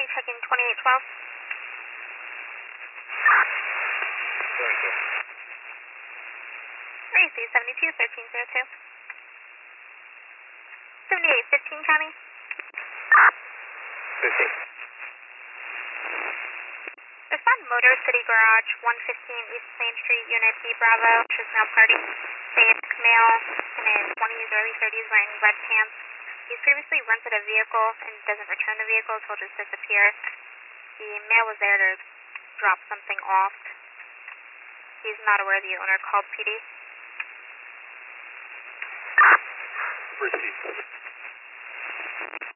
checking 2812. RAC 72 1302. 7815 County. 15. Respond Motor City Garage, 115 East Plain Street, Unit B Bravo, which is now party. Faith, male, in his 20s, early 30s, wearing red pants. He's previously rented a vehicle and doesn't return the vehicle, so he'll just disappear. The male was there to drop something off. He's not aware the owner called PD. Received.